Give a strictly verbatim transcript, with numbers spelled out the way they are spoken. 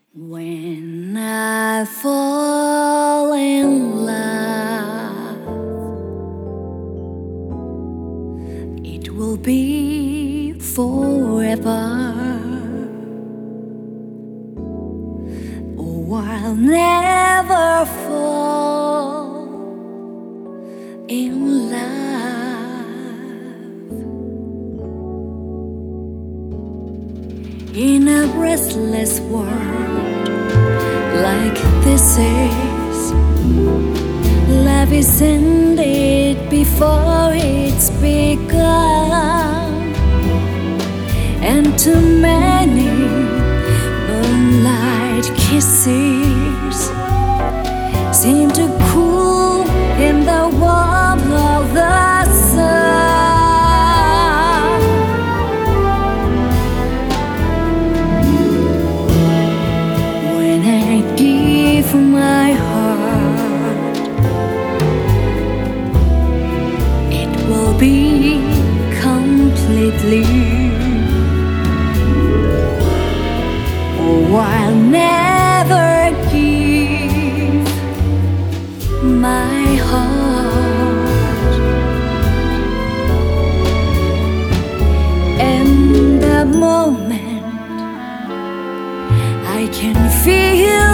When I fall in love, it will be forever. Oh, I'll never fall in love. In a restless world like this is, love is ended before it's begun, and too many moonlight kisses seem to cool in the warmth of the sun. When I give my heart, it will be completely. Oh, I'll never give my heart. In the moment I can feel